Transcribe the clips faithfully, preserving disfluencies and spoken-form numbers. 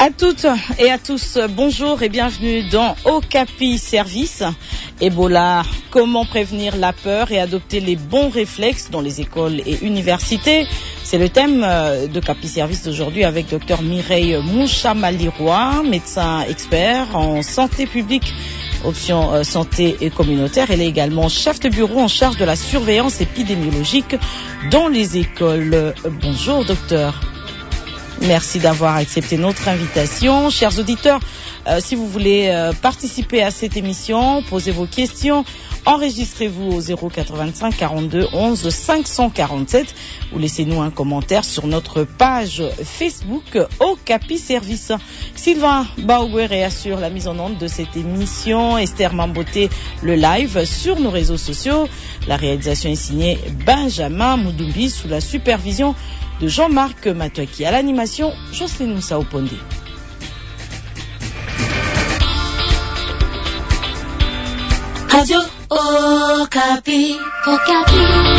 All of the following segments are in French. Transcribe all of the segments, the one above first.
À toutes et à tous, bonjour et bienvenue dans Okapi Service. Ebola, comment prévenir la peur et adopter les bons réflexes dans les écoles et universités? C'est le thème de Okapi Service d'aujourd'hui avec Dr Mireille Mouchamaliroy, médecin expert en santé publique, option euh, santé et communautaire. Elle est également chef de bureau en charge de la surveillance épidémiologique dans les écoles. Bonjour docteur. Merci d'avoir accepté notre invitation. Chers auditeurs, euh, si vous voulez euh, participer à cette émission, posez vos questions, enregistrez-vous au zéro quatre-vingt-cinq quarante-deux onze cinq cent quarante-sept ou laissez-nous un commentaire sur notre page Facebook Okapi Service. Sylvain Baougueré assure la mise en onde de cette émission, Esther Mamboté le live sur nos réseaux sociaux. La réalisation est signée Benjamin Moudoubi sous la supervision de Jean-Marc Matuaki. À l'animation, Jocelyne Moussa Opondé. Radio Okapi, Okapi.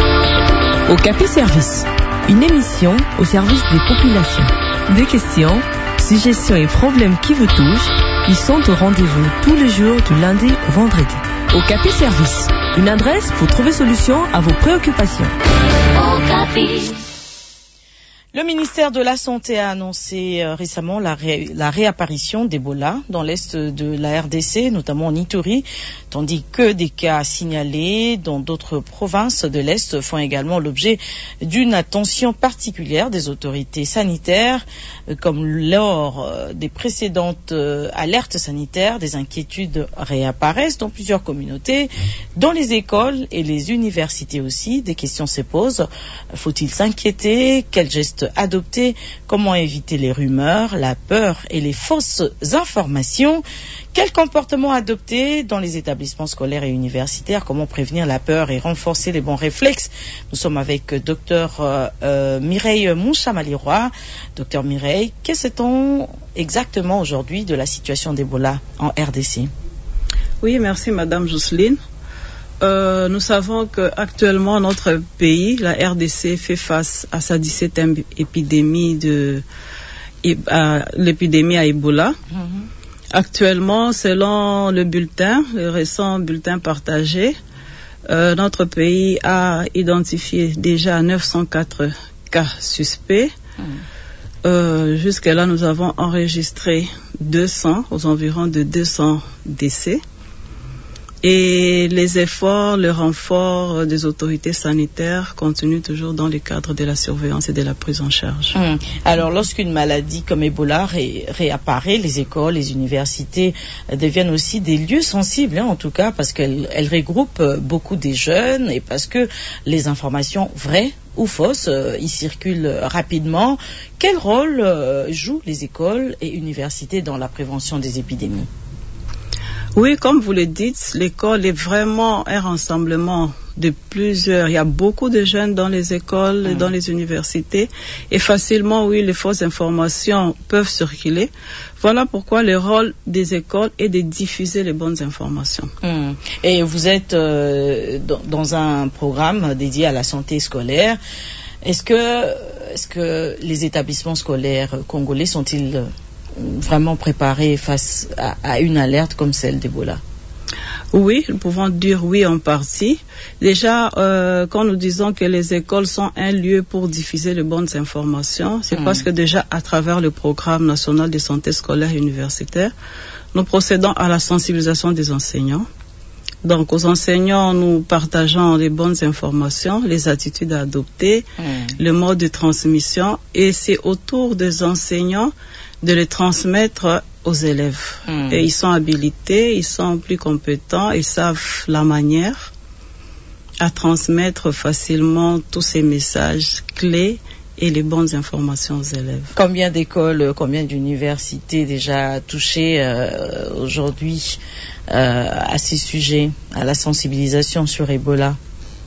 Okapi Service, une émission au service des populations. Des questions, suggestions et problèmes qui vous touchent, ils sont au rendez-vous tous les jours du lundi au vendredi. Okapi Service, une adresse pour trouver solution à vos préoccupations. Okapi. Le ministère de la Santé a annoncé euh, récemment la, ré, la réapparition d'Ebola dans l'est de la R D C, notamment en Ituri, tandis que des cas signalés dans d'autres provinces de l'est font également l'objet d'une attention particulière des autorités sanitaires, euh, comme lors euh, des précédentes euh, alertes sanitaires. Des inquiétudes réapparaissent dans plusieurs communautés, dans les écoles et les universités aussi. Des questions se posent. Faut-il s'inquiéter? Quels gestes adopter? Comment éviter les rumeurs, la peur et les fausses informations? Quel comportement adopter dans les établissements scolaires et universitaires? Comment prévenir la peur et renforcer les bons réflexes? Nous sommes avec Dr euh, euh, Mireille Mouchamaliroy. Docteur Mireille, que sait-on exactement aujourd'hui de la situation d'Ebola en R D C? Oui, merci Madame Jocelyne. Euh, nous savons qu'actuellement notre pays, la R D C, fait face à sa dix-septième épidémie de à, l'épidémie à Ebola. Mm-hmm. Actuellement, selon le bulletin, le récent bulletin partagé, euh, notre pays a identifié déjà neuf cent quatre cas suspects. Mm. Euh, jusque-là, nous avons enregistré deux cents, aux environs de deux cents décès. Et les efforts, le renfort des autorités sanitaires continuent toujours dans le cadre de la surveillance et de la prise en charge. Hum. Alors, lorsqu'une maladie comme Ebola ré- réapparaît, les écoles, les universités deviennent aussi des lieux sensibles, hein, en tout cas, parce qu'elles elles regroupent beaucoup des jeunes et parce que les informations vraies ou fausses euh, y circulent rapidement. Quel rôle euh, jouent les écoles et universités dans la prévention des épidémies? Oui, comme vous le dites, l'école est vraiment un rassemblement de plusieurs. Il y a beaucoup de jeunes dans les écoles et dans les universités. Et facilement, oui, les fausses informations peuvent circuler. Voilà pourquoi le rôle des écoles est de diffuser les bonnes informations. Mmh. Et vous êtes euh, dans, dans un programme dédié à la santé scolaire. Est-ce que, est-ce que les établissements scolaires congolais sont-ils vraiment préparés face à, à une alerte comme celle d'Ebola? Oui, nous pouvons dire oui en partie. Déjà, euh, quand nous disons que les écoles sont un lieu pour diffuser les bonnes informations, c'est mmh. parce que déjà à travers le programme national de santé scolaire et universitaire, nous procédons à la sensibilisation des enseignants. Donc, aux enseignants, nous partageons les bonnes informations, les attitudes à adopter, mmh. le mode de transmission, et c'est autour des enseignants de les transmettre aux élèves. Mmh. Et ils sont habilités, ils sont plus compétents, ils savent la manière à transmettre facilement tous ces messages clés et les bonnes informations aux élèves. Combien d'écoles, combien d'universités déjà touchées euh, aujourd'hui euh, à ces sujets, à la sensibilisation sur Ebola?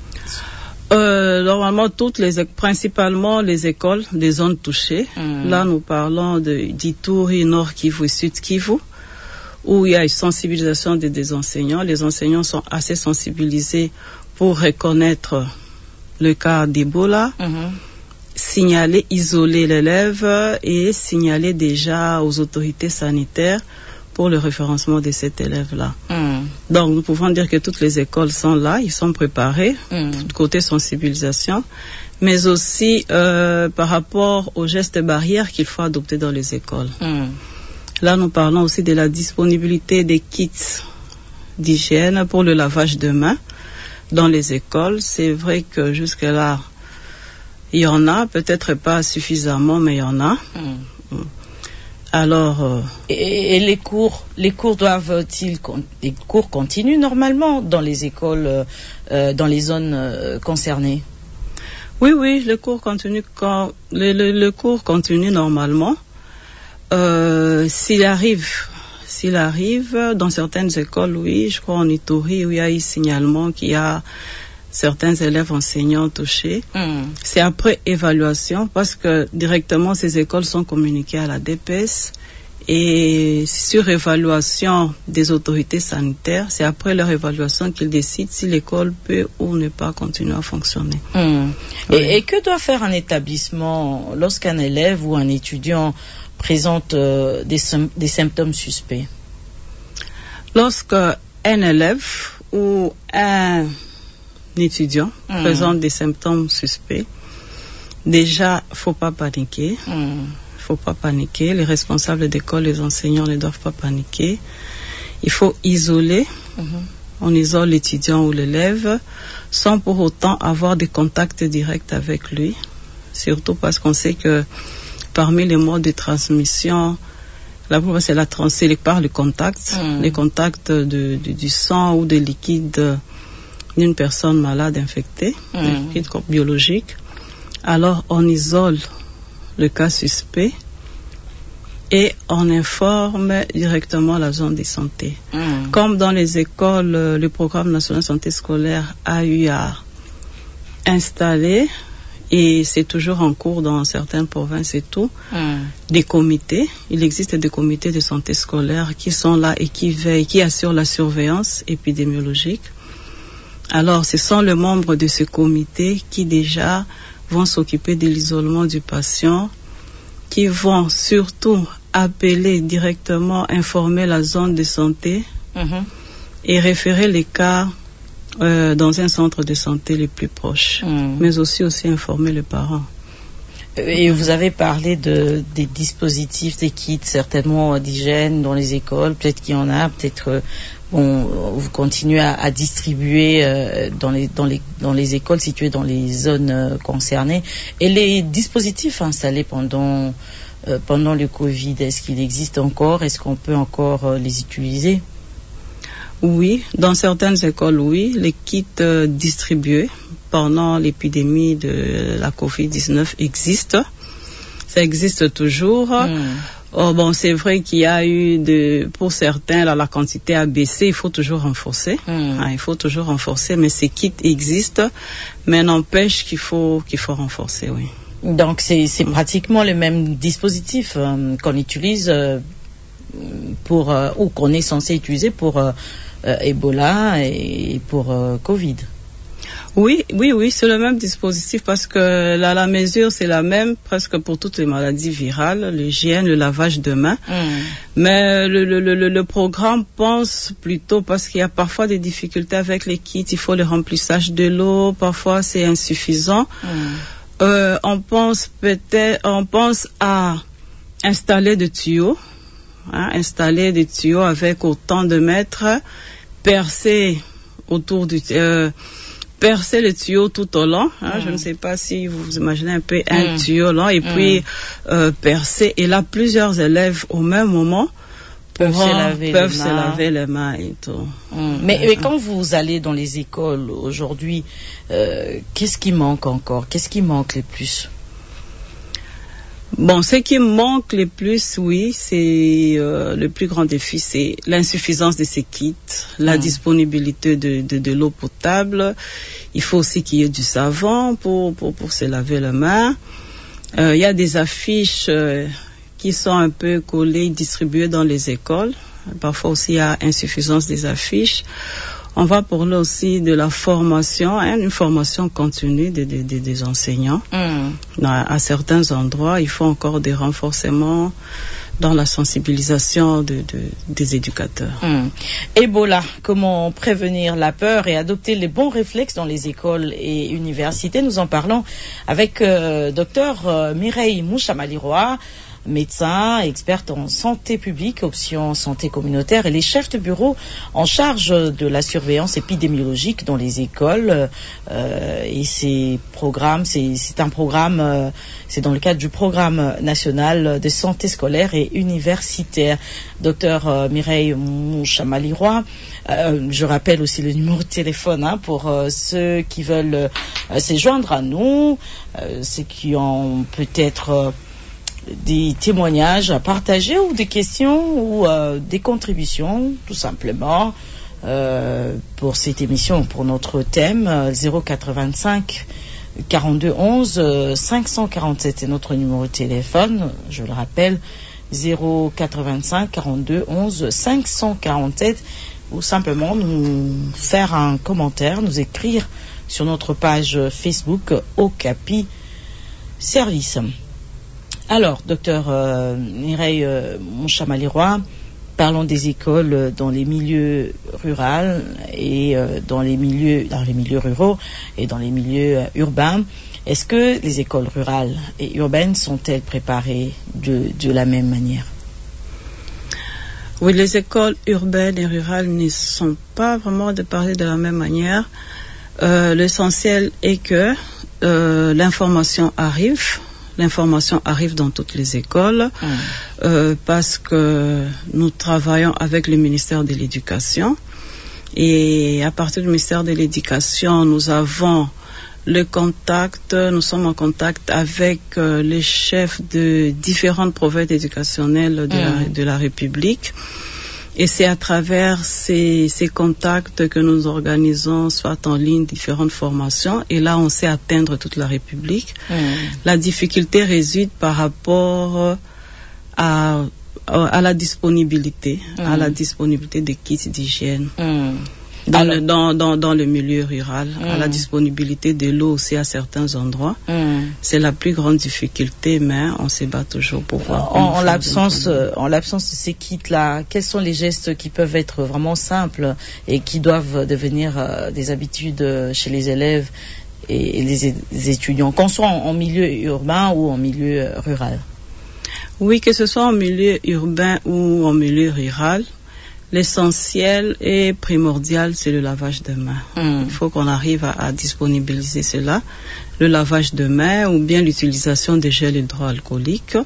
Euh, normalement, toutes les, principalement les écoles des zones touchées. Mmh. Là, nous parlons de d'Ituri, Nord Kivu et Sud Kivu, où il y a une sensibilisation des, des enseignants. Les enseignants sont assez sensibilisés pour reconnaître le cas d'Ebola. Mmh. signaler, isoler l'élève et signaler déjà aux autorités sanitaires pour le référencement de cet élève-là. Mm. Donc, nous pouvons dire que toutes les écoles sont là, ils sont préparés, mm. côté sensibilisation, mais aussi euh, par rapport aux gestes barrières qu'il faut adopter dans les écoles. Mm. Là, nous parlons aussi de la disponibilité des kits d'hygiène pour le lavage de mains dans les écoles. C'est vrai que jusque-là, il y en a, peut-être pas suffisamment, mais il y en a. Mm. Alors, euh, et, et les cours, les cours doivent-ils, les cours continuent normalement dans les écoles, euh, dans les zones euh, concernées? Oui, oui, le cours continue quand le, le, le cours continue normalement. Euh, s'il arrive, s'il arrive dans certaines écoles, oui, je crois en Ituri où il y a eu signalement qu'il y a certains élèves enseignants touchés. Mm. C'est après évaluation parce que directement ces écoles sont communiquées à la D P S et sur évaluation des autorités sanitaires, c'est après leur évaluation qu'ils décident si l'école peut ou ne pas continuer à fonctionner. Mm. Oui. Et, et que doit faire un établissement lorsqu'un élève ou un étudiant présente euh, des, des symptômes suspects? Lorsqu'un élève ou un étudiant mmh. présente des symptômes suspects, déjà, faut pas paniquer. Mmh. Faut pas paniquer. Les responsables d'école, les enseignants ne doivent pas paniquer. Il faut isoler. Mmh. On isole l'étudiant ou l'élève sans pour autant avoir des contacts directs avec lui. Surtout parce qu'on sait que parmi les modes de transmission, la plupart c'est la transmission par le contact, mmh. les contacts de, de, du sang ou des liquides d'une personne malade infectée, mmh. des liquides biologiques. Alors on isole le cas suspect et on informe directement la zone de santé. Mmh. Comme dans les écoles, le programme national de santé scolaire a eu à installer, et c'est toujours en cours dans certaines provinces et tout, mmh. des comités. Il existe des comités de santé scolaire qui sont là et qui veillent, qui assurent la surveillance épidémiologique. Alors, ce sont les membres de ce comité qui déjà vont s'occuper de l'isolement du patient, qui vont surtout appeler directement, informer la zone de santé mmh. et référer les cas euh, dans un centre de santé le plus proche, mmh. mais aussi aussi informer les parents. Et vous avez parlé de, des dispositifs, des kits certainement d'hygiène dans les écoles, peut-être qu'il y en a, peut-être euh, bon, vous continuez à, à distribuer euh, dans, les, dans, les, dans les écoles situées dans les zones euh, concernées. Et les dispositifs installés pendant, euh, pendant le Covid, est-ce qu'il existe encore? Est-ce qu'on peut encore euh, les utiliser? Oui, dans certaines écoles, oui. Les kits euh, distribués pendant l'épidémie de la covid dix-neuf existent. Ça existe toujours. Mm. Oh, bon, c'est vrai qu'il y a eu, de, pour certains, là, la quantité a baissé. Il faut toujours renforcer. Mm. Ah, il faut toujours renforcer, mais ces kits existent. Mais n'empêche qu'il faut, qu'il faut renforcer, oui. Donc, c'est, c'est mm. pratiquement le même dispositif euh, qu'on utilise euh, pour, euh, ou qu'on est censé utiliser pour euh, euh, Ebola et pour euh, Covid. Oui, oui, oui, c'est le même dispositif parce que la, la mesure, c'est la même presque pour toutes les maladies virales, l'hygiène, le lavage de mains. Mm. Mais le, le, le, le programme pense plutôt parce qu'il y a parfois des difficultés avec les kits, il faut le remplissage de l'eau, parfois c'est insuffisant. Mm. Euh, on pense peut-être, on pense à installer des tuyaux, hein, installer des tuyaux avec autant de mètres, percer autour du... Euh, percer le tuyau tout au long, hein, mm. je ne sais pas si vous imaginez un peu un mm. tuyau long et mm. puis euh, percer, et là plusieurs élèves au même moment peuvent, se laver, peuvent les se laver les mains et tout. Mm. Mais, mais quand vous allez dans les écoles aujourd'hui, euh, qu'est-ce qui manque encore? Qu'est-ce qui manque le plus? Bon, ce qui manque le plus, oui, c'est euh, le plus grand défi, c'est l'insuffisance de ces kits, la mmh. disponibilité de, de, de l'eau potable. Il faut aussi qu'il y ait du savon pour, pour, pour se laver les mains. Euh, il y a des affiches euh, qui sont un peu collées, distribuées dans les écoles. Parfois aussi, il y a insuffisance des affiches. On va parler aussi de la formation, hein, une formation continue des, des, des enseignants. Mmh. À, à certains endroits, il faut encore des renforcements dans la sensibilisation de, de, des éducateurs. Mmh. Ebola, comment prévenir la peur et adopter les bons réflexes dans les écoles et universités? Nous en parlons avec euh, docteur euh, Mireille Mouchamaliroa, médecin, experte en santé publique, option santé communautaire, et les chefs de bureau en charge de la surveillance épidémiologique dans les écoles. Euh, et ces programmes, c'est, c'est un programme, euh, c'est dans le cadre du programme national de santé scolaire et universitaire. Docteur euh, Mireille Mouchamaliroa, euh, je rappelle aussi le numéro de téléphone hein, pour euh, ceux qui veulent euh, se joindre à nous, euh, ceux qui ont peut-être euh, des témoignages à partager ou des questions ou euh, des contributions, tout simplement, euh, pour cette émission, pour notre thème, euh, zéro quatre-vingt-cinq quarante-deux onze cinq cent quarante-sept est notre numéro de téléphone, je le rappelle, zéro quatre-vingt-cinq quarante-deux onze cinq cent quarante-sept, ou simplement nous faire un commentaire, nous écrire sur notre page Facebook Okapi Service. Alors, docteur euh, Mireille euh, Mouchamaliroa, parlons des écoles dans les milieux ruraux et euh, dans les milieux dans les milieux ruraux et dans les milieux euh, urbains. Est-ce que les écoles rurales et urbaines sont-elles préparées de, de la même manière? Oui, les écoles urbaines et rurales ne sont pas vraiment préparées de la même manière. Euh, l'essentiel est que euh, l'information arrive. L'information arrive dans toutes les écoles mmh. euh, parce que nous travaillons avec le ministère de l'Éducation et à partir du ministère de l'Éducation, nous avons le contact, nous sommes en contact avec euh, les chefs de différentes provinces éducationnelles de, mmh. la, de la République. Et c'est à travers ces, ces contacts que nous organisons, soit en ligne, différentes formations. Et là, on sait atteindre toute la République. Mmh. La difficulté réside par rapport à, à la disponibilité, mmh. à la disponibilité des kits d'hygiène. Mmh. Dans, le, dans, dans, dans le milieu rural, mmh. à la disponibilité de l'eau aussi à certains endroits. Mmh. C'est la plus grande difficulté, mais on se bat toujours pour voir. En, en l'absence, euh, en l'absence de ces kits-là, quels sont les gestes qui peuvent être vraiment simples et qui doivent devenir euh, des habitudes chez les élèves et, et les, les étudiants, qu'on soit en, en milieu urbain ou en milieu rural? Oui, que ce soit en milieu urbain ou en milieu rural, l'essentiel et primordial, c'est le lavage de mains. Mm. Il faut qu'on arrive à, à disponibiliser cela. Le lavage de mains ou bien l'utilisation des gels hydroalcooliques.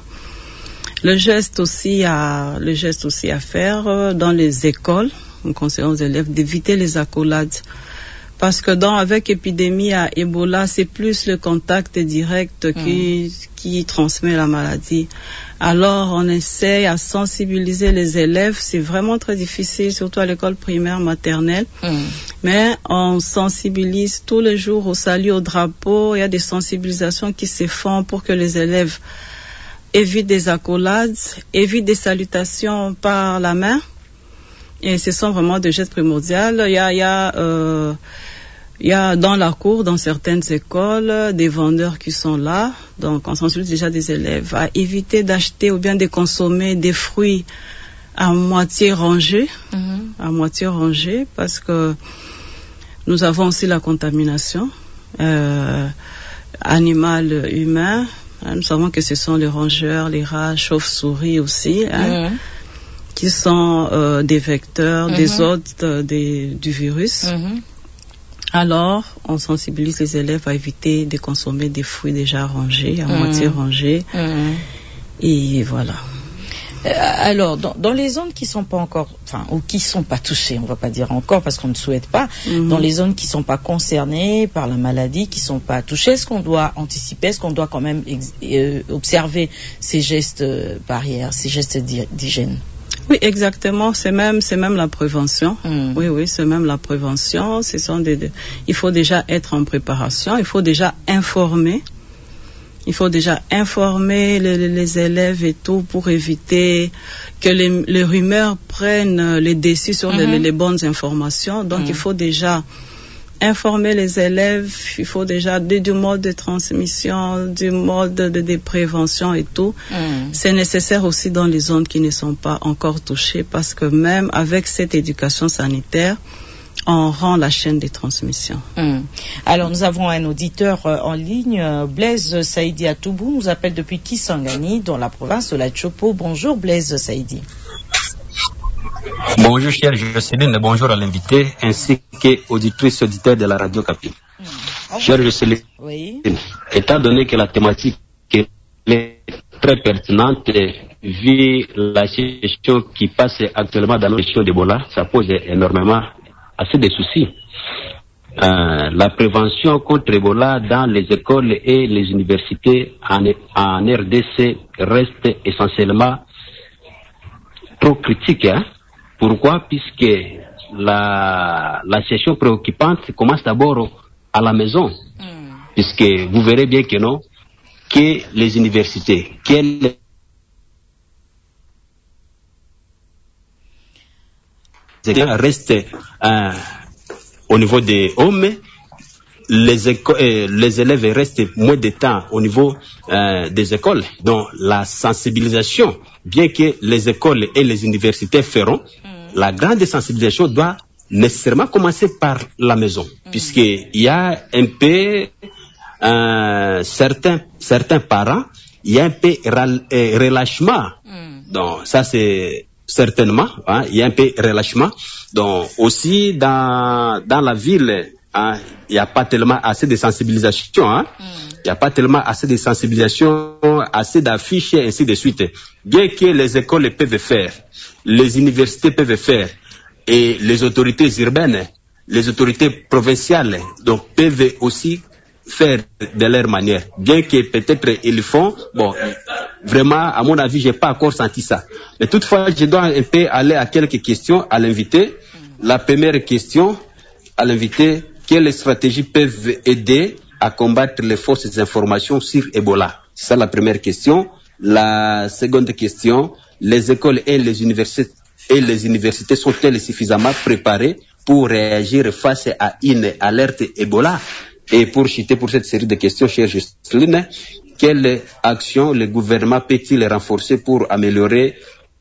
Le geste aussi à, le geste aussi à faire dans les écoles, nous conseillons aux élèves d'éviter les accolades. Parce que dans, avec épidémie à Ebola, c'est plus le contact direct qui, mm. qui transmet la maladie. Alors, on essaie à sensibiliser les élèves. C'est vraiment très difficile, surtout à l'école primaire, maternelle. Mm. Mais on sensibilise tous les jours au salut, au drapeau. Il y a des sensibilisations qui se font pour que les élèves évitent des accolades, évitent des salutations par la main. Et ce sont vraiment des gestes primordiaux. Il y a, il y a, euh, il y a dans la cour, dans certaines écoles, des vendeurs qui sont là. Donc, on sensibilise déjà des élèves à éviter d'acheter ou bien de consommer des fruits à moitié rangés, mm-hmm. à moitié rangés, parce que nous avons aussi la contamination euh, animale, humain. Nous savons que ce sont les rongeurs, les rats, chauves-souris aussi, hein, mm-hmm. qui sont euh, des vecteurs, mm-hmm. des hôtes euh, des, du virus. Mm-hmm. Alors, on sensibilise les élèves à éviter de consommer des fruits déjà rangés, à mmh. moitié rangés. Mmh. Et voilà. Euh, alors, dans, dans les zones qui sont pas encore, enfin, ou qui sont pas touchées, on va pas dire encore parce qu'on ne souhaite pas, mmh. dans les zones qui sont pas concernées par la maladie, qui sont pas touchées, est-ce qu'on doit anticiper, est-ce qu'on doit quand même ex- euh, observer ces gestes euh, barrières, ces gestes d'hygiène? Oui, exactement. C'est même, c'est même la prévention. Mm. Oui, oui, c'est même la prévention. Ce sont des, des, il faut déjà être en préparation. Il faut déjà informer, Il faut déjà informer les, les élèves et tout pour éviter que les, les rumeurs prennent les dessus sur mm-hmm. les, les bonnes informations. Donc, mm. il faut déjà informer les élèves, il faut déjà du, du mode de transmission, du mode de, de prévention et tout. Mm. C'est nécessaire aussi dans les zones qui ne sont pas encore touchées parce que même avec cette éducation sanitaire, on rend la chaîne de transmission. Mm. Alors, nous avons un auditeur euh, en ligne, euh, Blaise Saïdi Atoubou, nous appelle depuis Kisangani, dans la province de la Tchopo. Bonjour Blaise Saïdi. Bonjour chère Jocelyne, bonjour à l'invité, ainsi qu'auditrice auditeur de la radio Capi. Mmh. Chère Jocelyne, oui. Étant donné que la thématique est très pertinente, vu la situation qui passe actuellement dans la question d'Ebola, ça pose énormément assez de soucis. Euh, la prévention contre Ebola dans les écoles et les universités en, en R D C reste essentiellement trop critique, hein. Pourquoi? Puisque la, la situation préoccupante commence d'abord à la maison. Mm. Puisque vous verrez bien que non, que les universités, qu'elles restent euh, au niveau des hommes, les, éco- euh, les élèves restent moins de temps au niveau euh, des écoles. Donc la sensibilisation, bien que les écoles et les universités feront, mm. la grande sensibilisation doit nécessairement commencer par la maison, mm. puisqu'il y a un peu euh, certains certains parents, il y a un peu ral, euh, relâchement. Mm. Donc ça c'est certainement, hein, il y a un peu relâchement. Donc aussi dans dans la ville, hein, il n'y a pas tellement assez de sensibilisation, hein. Mm. Il n'y a pas tellement assez de sensibilisation, assez d'affiches et ainsi de suite. Bien que les écoles peuvent faire, les universités peuvent faire, et les autorités urbaines, les autorités provinciales, donc peuvent aussi faire de leur manière. Bien que peut-être ils le font, bon, vraiment, à mon avis, j'ai pas encore senti ça. Mais toutefois, je dois un peu aller à quelques questions à l'invité. La première question à l'invité, quelles stratégies peuvent aider à combattre les fausses informations sur Ebola? C'est ça la première question. La seconde question, les écoles et les universités, et les universités sont-elles suffisamment préparées pour réagir face à une alerte Ebola? Et pour chuter pour cette série de questions, chère Justine, quelle action le gouvernement peut-il renforcer pour améliorer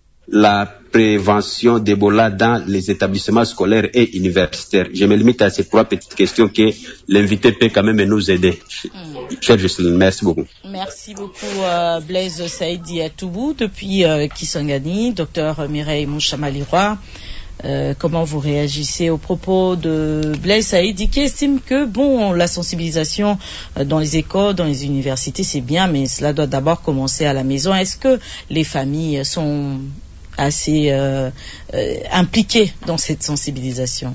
la prévention d'Ebola dans les établissements scolaires et universitaires? Je me limite à ces trois petites questions que l'invité peut quand même nous aider. Mm. Chère Justine, merci beaucoup. Merci beaucoup euh, Blaise Saïdi Atoubou depuis euh, Kisangani, docteur Mireille Mouchamaliroy. Euh, comment vous réagissez aux propos de Blaise Saïdi qui estime que bon, la sensibilisation euh, dans les écoles, dans les universités, c'est bien, mais cela doit d'abord commencer à la maison. Est-ce que les familles sont assez euh, euh, impliquées dans cette sensibilisation?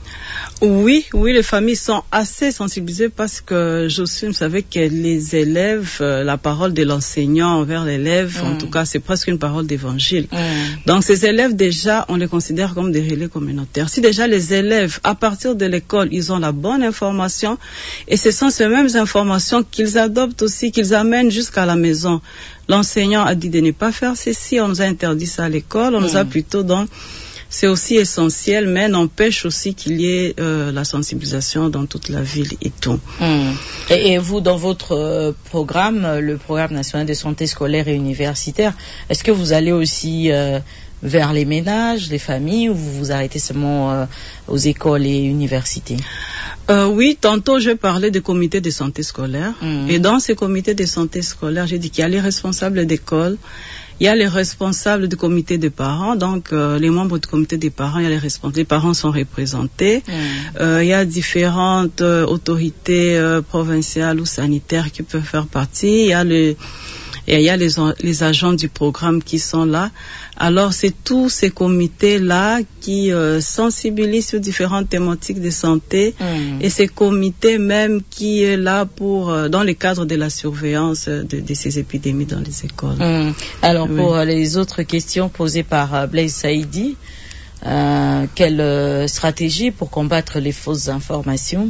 Oui, oui, les familles sont assez sensibilisées parce que Jocelyne savait que les élèves, euh, la parole de l'enseignant envers l'élève, mm. en tout cas, c'est presque une parole d'évangile. Mm. Donc, ces élèves, déjà, on les considère comme des relais communautaires. Si déjà les élèves, à partir de l'école, ils ont la bonne information, et ce sont ces mêmes informations qu'ils adoptent aussi, qu'ils amènent jusqu'à la maison. L'enseignant a dit de ne pas faire ceci, on nous a interdit ça à l'école, on mm. nous a plutôt donc... C'est aussi essentiel, mais n'empêche aussi qu'il y ait euh, la sensibilisation dans toute la ville et tout. Mmh. Et, et vous, dans votre euh, programme, le programme national de santé scolaire et universitaire, est-ce que vous allez aussi euh, vers les ménages, les familles, ou vous vous arrêtez seulement euh, aux écoles et universités? Euh, oui, tantôt je parlais des comités de santé scolaire. Mmh. Et dans ces comités de santé scolaire, j'ai dit qu'il y a les responsables d'école, il y a les responsables du comité des parents, donc euh, les membres du comité des parents, il y a les responsables, les parents sont représentés. Mmh. Euh, il y a différentes euh, autorités euh, provinciales ou sanitaires qui peuvent faire partie. Il y a le Et il y a les, les agents du programme qui sont là. Alors, c'est tous ces comités-là qui euh, sensibilisent sur différentes thématiques de santé. Mmh. Et ces comités même qui est là pour, euh, dans le cadre de la surveillance de, de ces épidémies dans les écoles. Mmh. Alors, oui. Pour euh, les autres questions posées par euh, Blaise Saïdi, euh, quelle euh, stratégie pour combattre les fausses informations?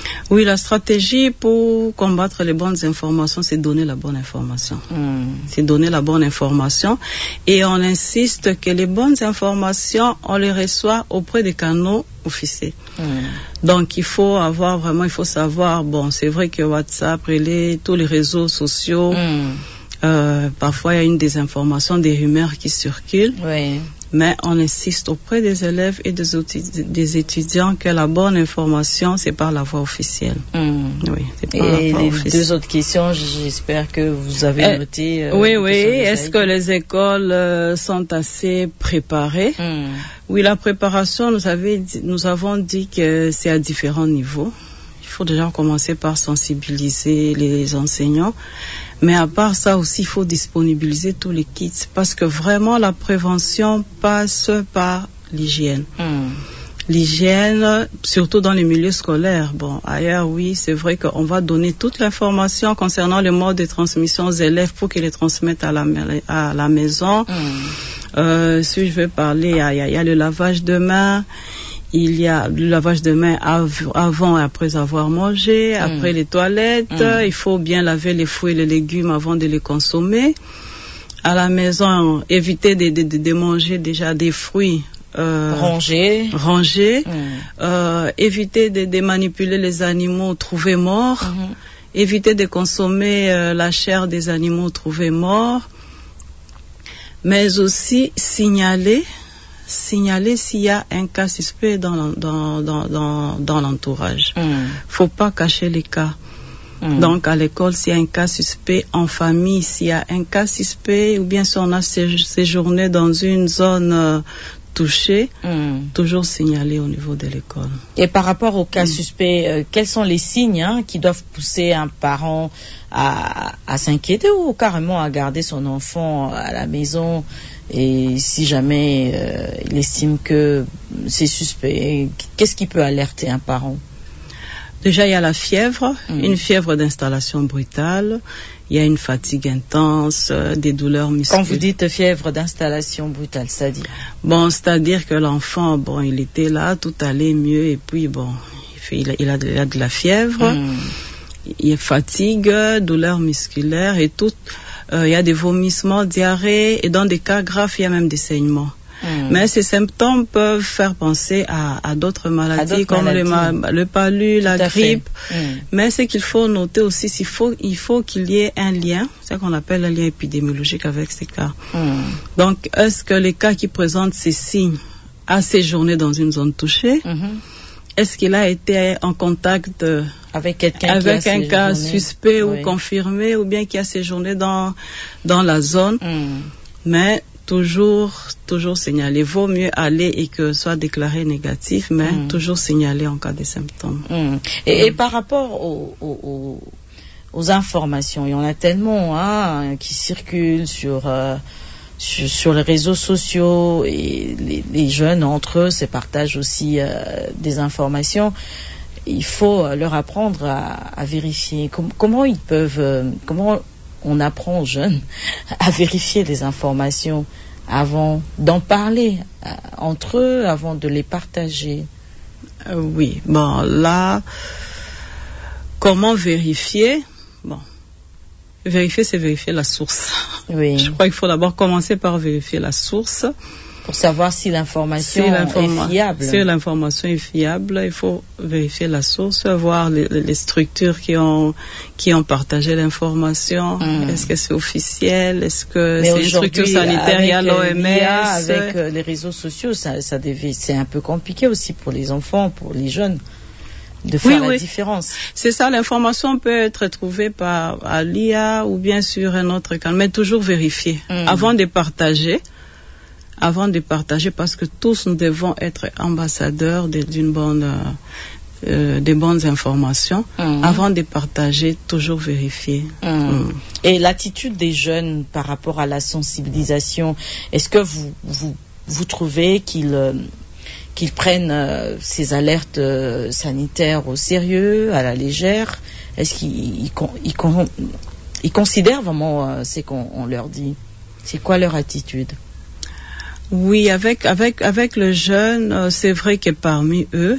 Oui, la stratégie pour combattre les bonnes informations, c'est donner la bonne information. Mmh. C'est donner la bonne information. Et on insiste que les bonnes informations, on les reçoit auprès des canaux officiels. Mmh. Donc, il faut avoir vraiment, il faut savoir, bon, c'est vrai que WhatsApp, les, tous les réseaux sociaux, mmh. euh, parfois il y a une désinformation, des rumeurs qui circulent. Oui. Mais on insiste auprès des élèves et des, des étudiants que la bonne information, c'est par la voie officielle. Mmh. Oui, c'est par et la voie les officielle. Deux autres questions, j'espère que vous avez euh, noté. Euh, oui, oui. Est-ce que les écoles euh, sont assez préparées? Mmh. Oui, la préparation, nous, avait, nous avons dit que c'est à différents niveaux. Il faut déjà commencer par sensibiliser les enseignants. Mais à part ça aussi, il faut disponibiliser tous les kits parce que vraiment la prévention passe par l'hygiène. Mmh. L'hygiène, surtout dans les milieux scolaires. Bon, ailleurs, oui, c'est vrai qu'on va donner toute l'information concernant le mode de transmission aux élèves pour qu'ils les transmettent à la, à la maison. Mmh. Euh, si je veux parler, il y a, il y a le lavage de mains. Il y a le lavage de mains av- avant et après avoir mangé, mmh. après les toilettes. Mmh. Il faut bien laver les fruits et les légumes avant de les consommer. À la maison, éviter de, de, de, de manger déjà des fruits euh, rangés. rangés. Mmh. Euh, éviter de, de manipuler les animaux trouvés morts. Mmh. Éviter de consommer euh, la chair des animaux trouvés morts. Mais aussi signaler signaler s'il y a un cas suspect dans, dans, dans, dans, dans l'entourage. Il mm. ne faut pas cacher les cas. Mm. Donc, à l'école, s'il y a un cas suspect, en famille, s'il y a un cas suspect, ou bien si on a séjourné dans une zone euh, touchée, mm. toujours signaler au niveau de l'école. Et par rapport au cas mm. suspect, euh, quels sont les signes hein, qui doivent pousser un parent à, à s'inquiéter ou carrément à garder son enfant à la maison? Et si jamais euh, il estime que c'est suspect, qu'est-ce qui peut alerter un parent? Déjà, il y a la fièvre, mmh. une fièvre d'installation brutale. Il y a une fatigue intense, euh, des douleurs musculaires. Quand vous dites fièvre d'installation brutale, c'est-à-dire? Bon, c'est-à-dire que l'enfant, bon, il était là, tout allait mieux, et puis bon, il, fait, il, a, il, a, de, il a de la fièvre, mmh. il y a fatigue, douleurs musculaires et tout. Euh, il y a des vomissements, diarrhée, et dans des cas graves, il y a même des saignements. Mmh. Mais ces symptômes peuvent faire penser à, à d'autres maladies, à d'autres comme maladies. Le, ma, le palu, la grippe. Mmh. Mais ce qu'il faut noter aussi, c'est qu'il faut, il faut qu'il y ait un lien, c'est ce qu'on appelle un lien épidémiologique avec ces cas. Mmh. Donc, est-ce que les cas qui présentent ces signes a séjourné dans une zone touchée? Mmh. Est-ce qu'il a été en contact de, avec quelqu'un avec qui a un cas suspect oui. ou confirmé, ou bien qui a séjourné dans dans la zone? Mm. Mais toujours toujours signaler. Vaut mieux aller et que soit déclaré négatif, mais mm. toujours signaler en cas de symptômes. Mm. Et, mm. et par rapport aux, aux, aux informations, il y en a tellement hein, qui circulent sur euh, Sur, sur les réseaux sociaux et les, les jeunes entre eux se partagent aussi euh, des informations. Il faut euh, leur apprendre à, à vérifier. Com- comment ils peuvent, euh, comment on apprend aux jeunes à vérifier les informations avant d'en parler euh, entre eux, avant de les partager. Euh, oui, bon là, comment vérifier? Bon. Vérifier, c'est vérifier la source. Oui. Je crois qu'il faut d'abord commencer par vérifier la source. Pour savoir si l'information si est fiable. Si l'information est fiable, il faut vérifier la source, voir les, les structures qui ont, qui ont partagé l'information. Mm. Est-ce que c'est officiel? Est-ce que Mais c'est une structure sanitaire? Il y a l'O M S. Avec euh, les réseaux sociaux, ça, ça devait, c'est un peu compliqué aussi pour les enfants, pour les jeunes. De faire oui, la oui. différence. C'est ça, l'information peut être trouvée par à l'I A ou bien sur un autre canal, mais toujours vérifier mm. avant de partager, avant de partager, parce que tous nous devons être ambassadeurs de, d'une bonne, euh, des bonnes informations. Mm. Avant de partager, toujours vérifier. Mm. Mm. Et l'attitude des jeunes par rapport à la sensibilisation, est-ce que vous vous, vous trouvez qu'ils euh, qu'ils prennent euh, ces alertes euh, sanitaires au sérieux, à la légère? Est-ce qu'ils ils, ils, ils, ils considèrent vraiment euh, ce qu'on on leur dit? C'est quoi leur attitude? Oui, avec avec avec le jeune, euh, c'est vrai que parmi eux,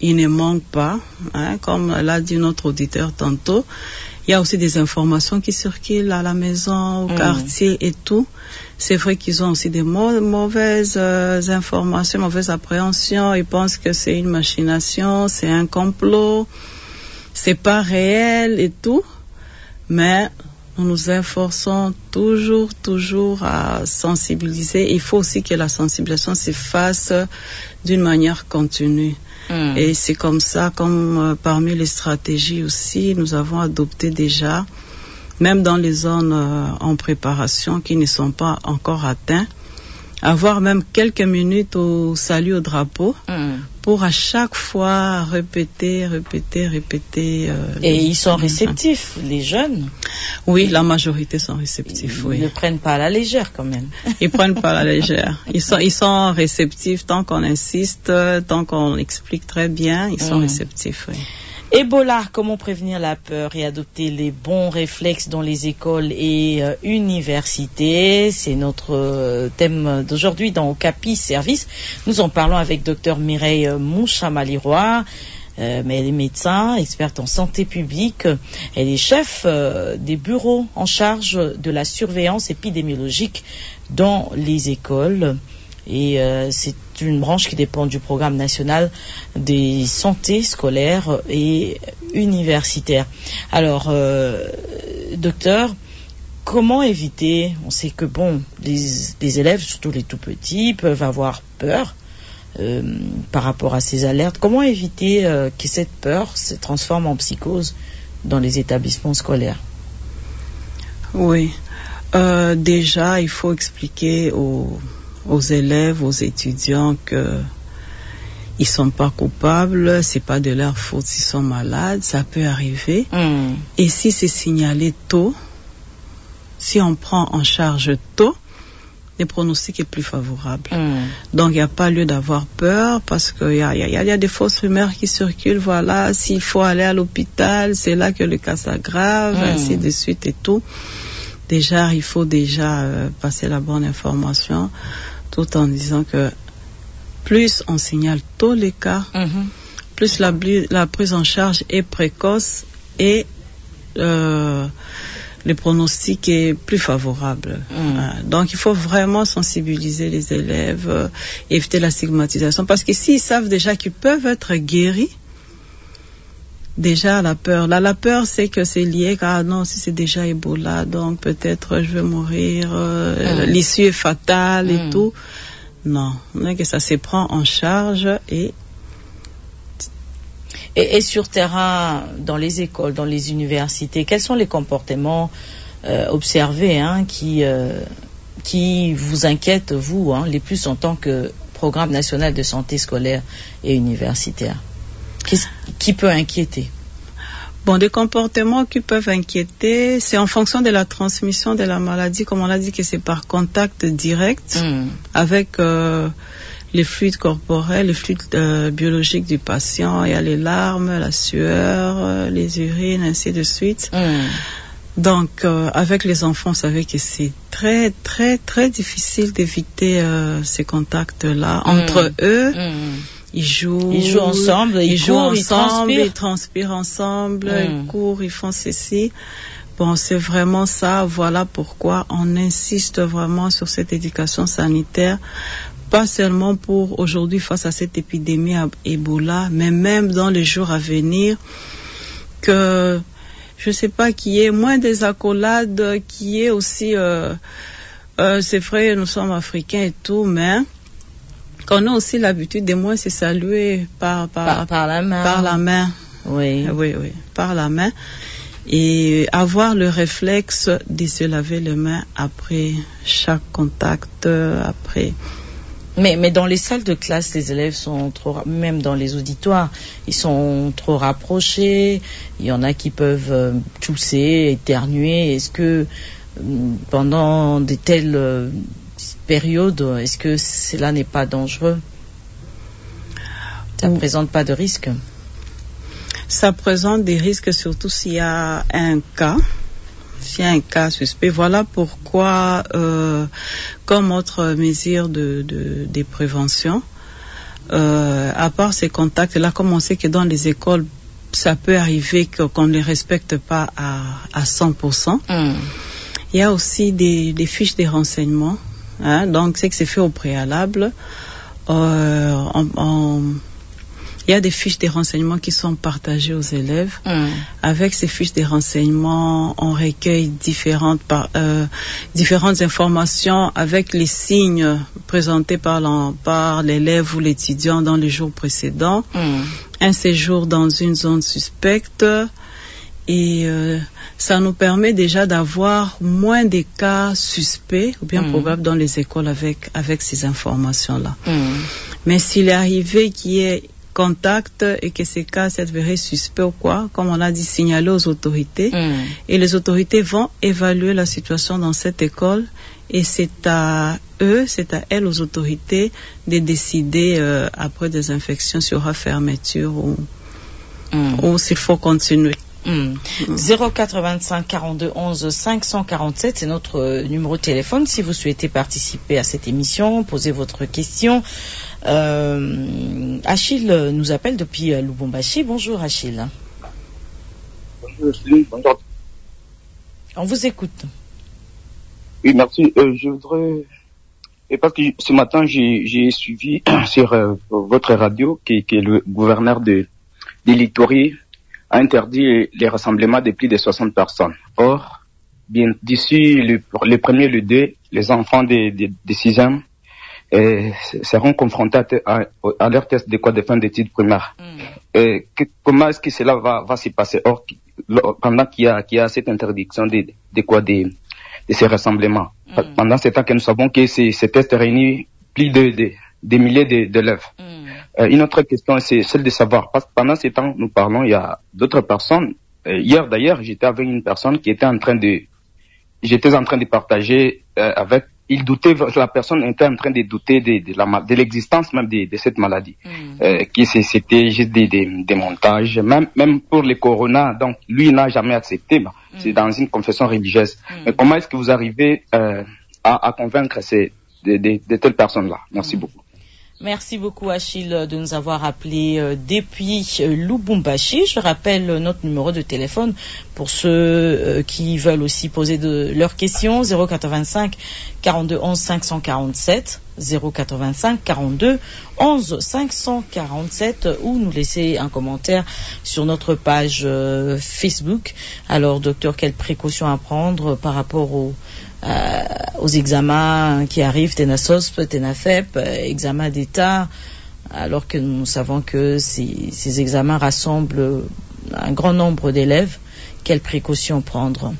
il ne manque pas, hein, comme l'a dit notre auditeur tantôt. Il y a aussi des informations qui circulent à la maison, au mmh. quartier et tout. C'est vrai qu'ils ont aussi des mau- mauvaises euh, informations, mauvaises appréhensions. Ils pensent que c'est une machination, c'est un complot, c'est pas réel et tout. Mais nous nous efforçons toujours, toujours à sensibiliser. Il faut aussi que la sensibilisation se fasse d'une manière continue. Mmh. Et c'est comme ça, comme euh, parmi les stratégies aussi, nous avons adopté déjà, même dans les zones euh, en préparation qui ne sont pas encore atteintes, avoir même quelques minutes au salut au drapeau mmh. pour à chaque fois répéter, répéter, répéter. Euh, Et les... ils sont réceptifs, les jeunes? Oui, la majorité sont réceptifs. Ils oui. ne prennent pas à la légère quand même. Ils prennent pas à la légère. Ils sont, ils sont réceptifs tant qu'on insiste, tant qu'on explique très bien. Ils sont mmh. réceptifs. Oui. Ebola, comment prévenir la peur et adopter les bons réflexes dans les écoles et euh, universités? C'est notre euh, thème d'aujourd'hui dans Okapi Service. Nous en parlons avec Dr Mireille Mouchamaliroy. Euh, mais elle est médecin, experte en santé publique. Elle est chef euh, des bureaux en charge de la surveillance épidémiologique dans les écoles. Et euh, c'est une branche qui dépend du programme national des santé scolaires et universitaires. Alors, euh, docteur, comment éviter? On sait que bon, les, les élèves, surtout les tout petits, peuvent avoir peur euh, par rapport à ces alertes. Comment éviter euh, que cette peur se transforme en psychose dans les établissements scolaires? Oui, euh, déjà, il faut expliquer aux aux élèves, aux étudiants que ils sont pas coupables, c'est pas de leur faute s'ils sont malades, ça peut arriver. Mm. Et si c'est signalé tôt, si on prend en charge tôt, le pronostic est plus favorable. Mm. Donc il n'y a pas lieu d'avoir peur parce qu'il y a, y, a, y a des fausses rumeurs qui circulent, voilà, s'il faut aller à l'hôpital, c'est là que le cas s'aggrave, mm. ainsi de suite et tout. Déjà, il faut déjà euh, passer la bonne information, tout en disant que plus on signale tôt les cas, mm-hmm. plus la, la prise en charge est précoce et euh, le pronostic est plus favorable. Mm. Euh, donc, il faut vraiment sensibiliser les élèves, euh, éviter la stigmatisation, parce que s'ils savent déjà qu'ils peuvent être guéris, déjà la peur. Là, la peur, c'est que c'est lié, car non, si c'est déjà Ebola, donc peut-être je vais mourir, euh, mm. l'issue est fatale mm. et tout. Non, mais que ça se prend en charge et... et... Et sur terrain, dans les écoles, dans les universités, quels sont les comportements euh, observés hein, qui, euh, qui vous inquiètent, vous, hein, les plus en tant que programme national de santé scolaire et universitaire? Qu'est-ce qui peut inquiéter? Bon, des comportements qui peuvent inquiéter, c'est en fonction de la transmission de la maladie, comme on l'a dit que c'est par contact direct mm. avec euh, les fluides corporels, les fluides euh, biologiques du patient. Il y a les larmes, la sueur, euh, les urines, ainsi de suite. Mm. Donc, euh, avec les enfants, vous savez que c'est très, très, très difficile d'éviter euh, ces contacts-là mm. entre eux. Mm. Ils jouent, ils jouent ensemble, ils, ils jouent courent, ensemble, ils transpirent, ils transpirent ensemble, mmh. ils courent, ils font ceci. Bon, c'est vraiment ça. Voilà pourquoi on insiste vraiment sur cette éducation sanitaire, pas seulement pour aujourd'hui face à cette épidémie à Ebola, mais même dans les jours à venir, que je sais pas, qu'il y ait moins des accolades, qu'il y ait aussi, euh, euh, c'est vrai, nous sommes africains et tout, mais qu'on a aussi l'habitude de moins se saluer par, par, par, par la main. Par la main. Oui. Oui, oui, par la main. Et avoir le réflexe de se laver les mains après chaque contact, après. Mais, mais dans les salles de classe, les élèves sont trop, même dans les auditoires, ils sont trop rapprochés. Il y en a qui peuvent euh, tousser, éternuer. Est-ce que euh, pendant de telles euh, période, est-ce que cela n'est pas dangereux? Ça ne présente pas de risque? Ça présente des risques, surtout s'il y a un cas, s'il y a un cas suspect. Voilà pourquoi, euh, comme autre mesure de, de, de prévention, Euh, à part ces contacts-là, comme on sait que dans les écoles, ça peut arriver que, qu'on ne les respecte pas à, à cent pour cent. Mm. Il y a aussi des, des fiches de renseignements. Hein, donc, c'est que c'est fait au préalable. Euh, on, on, il y a des fiches de renseignements qui sont partagées aux élèves. Mm. Avec ces fiches de renseignements, on recueille différentes, par, euh, différentes informations avec les signes présentés par, par l'élève ou l'étudiant dans les jours précédents. Mm. Un séjour dans une zone suspecte. Et euh, ça nous permet déjà d'avoir moins de cas suspects ou bien mmh. probables dans les écoles avec, avec ces informations-là. Mmh. Mais s'il est arrivé qu'il y ait contact et que ces cas s'avèrent suspects ou quoi, comme on l'a dit, signaler aux autorités. Mmh. Et les autorités vont évaluer la situation dans cette école et c'est à eux, c'est à elles, aux autorités, de décider euh, après des infections s'il y aura fermeture ou, mmh. ou s'il faut continuer. Mmh. zéro quatre-vingt-cinq quarante-deux onze cinq cent quarante-sept, c'est notre euh, numéro de téléphone si vous souhaitez participer à cette émission, poser votre question. Euh, Achille nous appelle depuis euh, Lubumbashi. Bonjour Achille. Bonjour Céline, bonjour. On vous écoute. Oui, merci. Euh, je voudrais, et parce que ce matin j'ai, j'ai suivi sur euh, votre radio qui, qui est le gouverneur de, de l'Itourie a interdit les rassemblements de plus de soixante personnes. Or, bien d'ici le, le premier, le deux, les enfants des de, de sixième euh, seront confrontés à, à, à leur test de quoi de fin d'études primaires. Mm. Euh, que, comment est-ce que cela va, va se passer? Or, pendant qu'il y a, qu'il y a cette interdiction de, de quoi de, de ces rassemblements. Mm. Pendant ce temps que nous savons que ces, ces tests réunissent plus de, de, de milliers de, d'élèves. Mm. Euh, une autre question, c'est celle de savoir, parce que pendant ces temps, nous parlons, il y a d'autres personnes. Euh, hier, d'ailleurs, j'étais avec une personne qui était en train de, j'étais en train de partager euh, avec, il doutait, la personne était en train de douter de, de, la, de l'existence même de, de cette maladie, mm. euh, qui c'était juste des, des, des montages, même, même pour le corona. Donc, lui, il n'a jamais accepté. Bah, mm. C'est dans une confession religieuse. Mm. Mais comment est-ce que vous arrivez euh, à, à convaincre ces, de, de, de telles personnes-là? Merci mm. beaucoup. Merci beaucoup Achille de nous avoir appelé euh, depuis euh, Lubumbashi. Je rappelle euh, notre numéro de téléphone pour ceux euh, qui veulent aussi poser de leurs questions. zéro quatre-vingt-cinq quarante-deux onze cinq cent quarante-sept, zéro quatre-vingt-cinq quarante-deux onze cinq cent quarante-sept, ou nous laisser un commentaire sur notre page euh, Facebook. Alors docteur, quelles précautions à prendre par rapport au Euh, aux examens qui arrivent, TENASOSP, TENAFEP, euh, examens d'État, alors que nous savons que ces, ces examens rassemblent un grand nombre d'élèves. Quelles précautions prendre?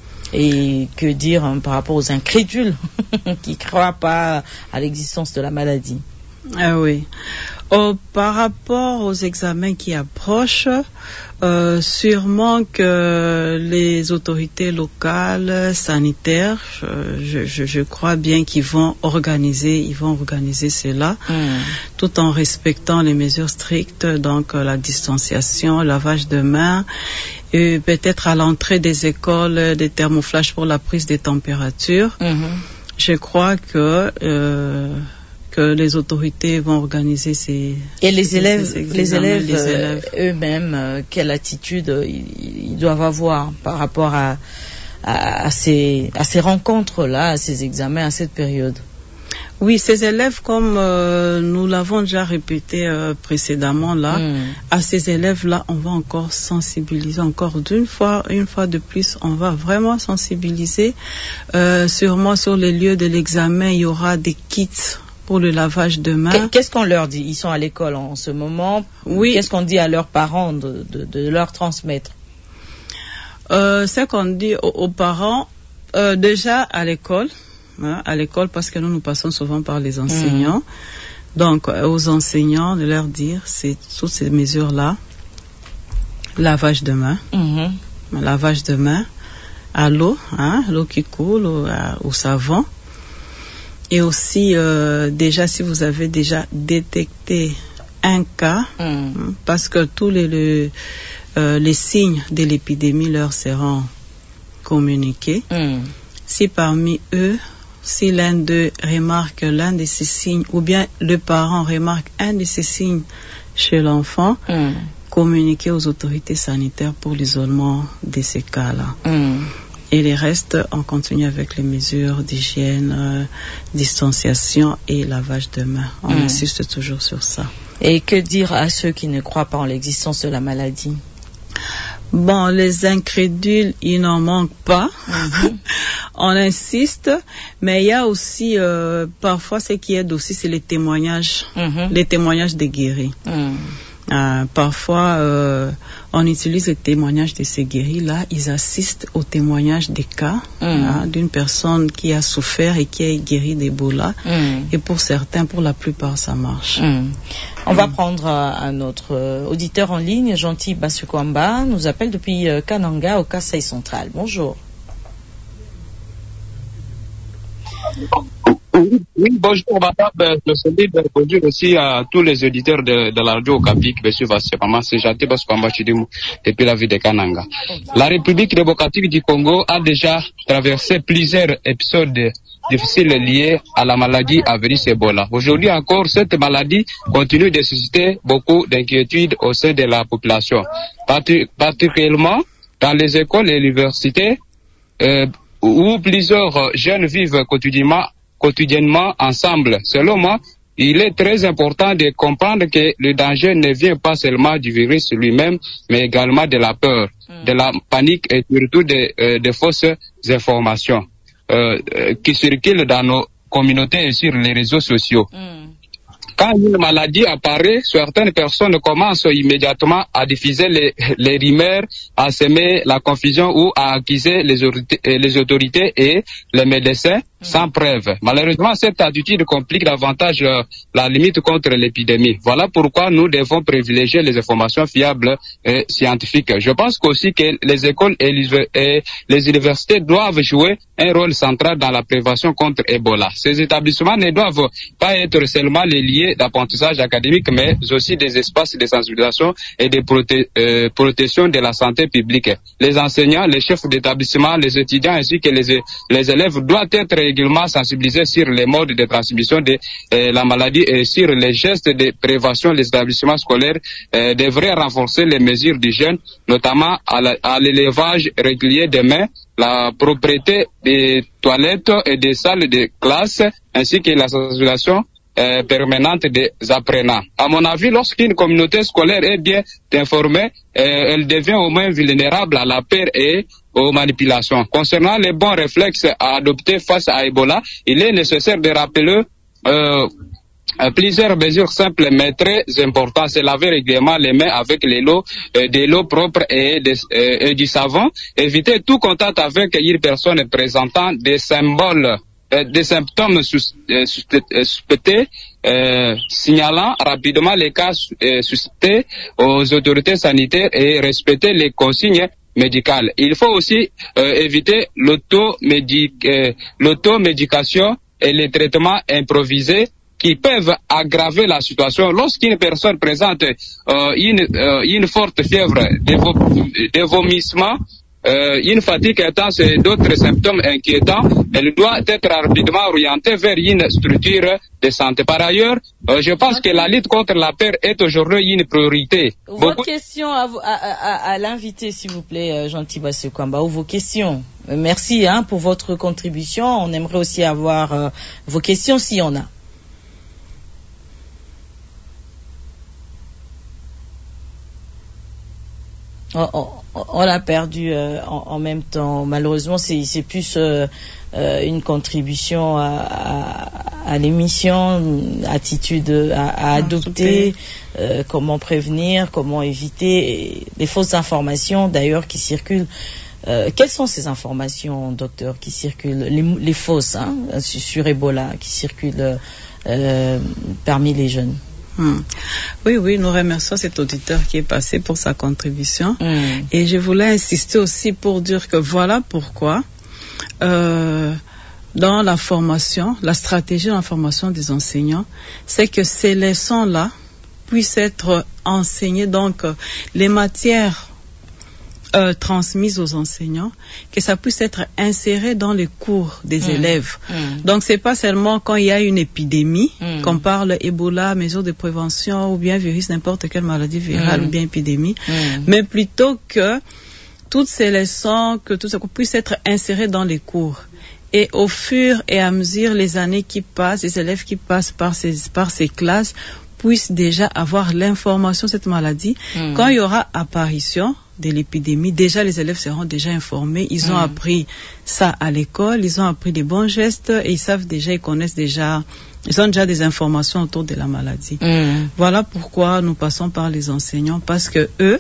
Et que dire hein, par rapport aux incrédules qui ne croient pas à l'existence de la maladie? Ah oui. Oh, par rapport aux examens qui approchent, euh, sûrement que les autorités locales, sanitaires, je, je, je crois bien qu'ils vont organiser, ils vont organiser cela, mmh. tout en respectant les mesures strictes, donc la distanciation, lavage de mains, et peut-être à l'entrée des écoles des thermoflages pour la prise des températures. Mmh. Je crois que euh, que les autorités vont organiser ces... Et les élèves, ces examens, les élèves, les élèves. Euh, eux-mêmes, euh, quelle attitude euh, ils, ils doivent avoir par rapport à, à, à, ces, à ces rencontres-là, à ces examens, à cette période? Oui, ces élèves, comme euh, nous l'avons déjà répété euh, précédemment là, mm. à ces élèves-là, on va encore sensibiliser, encore d'une fois, une fois de plus, on va vraiment sensibiliser. Euh, sûrement sur les lieux de l'examen, il y aura des kits pour le lavage de mains. Qu'est-ce qu'on leur dit? Ils sont à l'école en ce moment. Oui. Qu'est-ce qu'on dit à leurs parents de, de, de leur transmettre? Euh, ce qu'on dit aux, aux parents, euh, déjà à l'école, hein, à l'école, parce que nous nous passons souvent par les enseignants. Mmh. Donc, euh, aux enseignants, de leur dire, c'est toutes ces mesures-là, lavage de mains, mmh. lavage de mains à l'eau, hein, l'eau qui coule, au, à, au savon. Et aussi, euh, déjà, si vous avez déjà détecté un cas, mm. parce que tous les, les, euh, les signes de l'épidémie leur seront communiqués, mm. si parmi eux, si l'un d'eux remarque l'un de ces signes, ou bien le parent remarque un de ces signes chez l'enfant, mm. communiquer aux autorités sanitaires pour l'isolement de ces cas-là. Mm. Et les restes, on continue avec les mesures d'hygiène, euh, distanciation et lavage de mains. On mm. insiste toujours sur ça. Et que dire à ceux qui ne croient pas en l'existence de la maladie? Bon, les incrédules, ils n'en manquent pas. Mm-hmm. On insiste, mais il y a aussi, euh, parfois, ce qui aide aussi, c'est les témoignages, mm-hmm. les témoignages des guéris. Mm. Euh, parfois, euh, on utilise les témoignages de ces guéris-là. Ils assistent aux témoignages des cas mm. hein, d'une personne qui a souffert et qui est guérie d'Ebola. Mm. Et pour certains, pour la plupart, ça marche. Mm. On mm. va prendre euh, un autre euh, auditeur en ligne. Gentil Basukwamba nous appelle depuis euh, Kananga, au Kasaï central. Bonjour. Oui, bonjour madame, je salue bonjour aussi à tous les auditeurs de, de la radio Okapi qui me suivent actuellement. C'est gentil parce qu'on m'a depuis la ville de Kananga. La République démocratique du Congo a déjà traversé plusieurs épisodes difficiles liés à la maladie à virus Ebola. Aujourd'hui encore, cette maladie continue de susciter beaucoup d'inquiétudes au sein de la population, Parti- particulièrement dans les écoles et l'université euh, où plusieurs jeunes vivent quotidiennement quotidiennement ensemble. Selon moi, il est très important de comprendre que le danger ne vient pas seulement du virus lui-même, mais également de la peur, mm. de la panique et surtout des euh, de fausses informations euh, euh, qui circulent dans nos communautés et sur les réseaux sociaux. Mm. Quand une maladie apparaît, certaines personnes commencent immédiatement à diffuser les, les rumeurs, à semer la confusion ou à accuser les autorités, les autorités et les médecins sans preuve. Malheureusement, cette attitude complique davantage euh, la limite contre l'épidémie. Voilà pourquoi nous devons privilégier les informations fiables et scientifiques. Je pense aussi que les écoles et les, et les universités doivent jouer un rôle central dans la prévention contre Ebola. Ces établissements ne doivent pas être seulement les lieux d'apprentissage académique, mais aussi des espaces de sensibilisation et de proté- euh, protection de la santé publique. Les enseignants, les chefs d'établissement, les étudiants ainsi que les, les élèves doivent être régulièrement sensibilisés sur les modes de transmission de euh, la maladie et sur les gestes de prévention. Les établissements scolaires euh, devraient renforcer les mesures d'hygiène, notamment à, la, à l'élevage régulier des mains, la propriété des toilettes et des salles de classe, ainsi que la sensibilisation Euh, permanente des apprenants. À mon avis, lorsqu'une communauté scolaire est bien informée, euh, elle devient au moins vulnérable à la peur et aux manipulations. Concernant les bons réflexes à adopter face à Ebola, il est nécessaire de rappeler euh, plusieurs mesures simples mais très importantes. C'est laver régulièrement les mains avec les l'eau, euh, de l'eau propre et, de, euh, et du savon. Éviter tout contact avec une personne présentant des symboles des symptômes suspectés, euh, signalant rapidement les cas euh, suspectés aux autorités sanitaires et respecter les consignes médicales. Il faut aussi euh, éviter l'automédic- euh, l'automédication et les traitements improvisés qui peuvent aggraver la situation. Lorsqu'une personne présente euh, une, euh, une forte fièvre, des, vo- des vomissements, Euh, une fatigue intense et d'autres symptômes inquiétants, elle doit être rapidement orientée vers une structure de santé. Par ailleurs, euh, je pense que la lutte contre la peur est aujourd'hui une priorité. Votre Beaucoup... question à, à, à, à l'invité, s'il vous plaît, euh, Gentil Basukwamba, ou vos questions. Euh, merci hein, pour votre contribution. On aimerait aussi avoir euh, vos questions s'il y en a. Oh, oh. On l'a perdu euh, en, en même temps. Malheureusement, c'est, c'est plus euh, euh, une contribution à, à, à l'émission, une attitude à, à adopter, euh, comment prévenir, comment éviter et les fausses informations d'ailleurs qui circulent. Euh, quelles sont ces informations, docteur, qui circulent, les, les fausses hein, sur Ebola, qui circulent euh, parmi les jeunes? Hmm. Oui, oui, nous remercions cet auditeur qui est passé pour sa contribution. Hmm. Et je voulais insister aussi pour dire que voilà pourquoi euh, dans la formation, la stratégie de la formation des enseignants, c'est que ces leçons-là puissent être enseignées, donc les matières euh, transmise aux enseignants, que ça puisse être inséré dans les cours des mmh. élèves. Mmh. Donc c'est pas seulement quand il y a une épidémie mmh. qu'on parle Ebola, mesures de prévention ou bien virus, n'importe quelle maladie virale mmh. ou bien épidémie, mmh. mais plutôt que toutes ces leçons, que tout ça puisse être inséré dans les cours. Et au fur et à mesure, les années qui passent, les élèves qui passent par ces, par ces classes puissent déjà avoir l'information de cette maladie. Mmh. Quand il y aura apparition de l'épidémie, déjà les élèves seront déjà informés. Ils ont mmh. appris ça à l'école, ils ont appris des bons gestes et ils savent déjà, ils connaissent déjà, ils ont déjà des informations autour de la maladie. Mmh. Voilà pourquoi nous passons par les enseignants, parce que eux,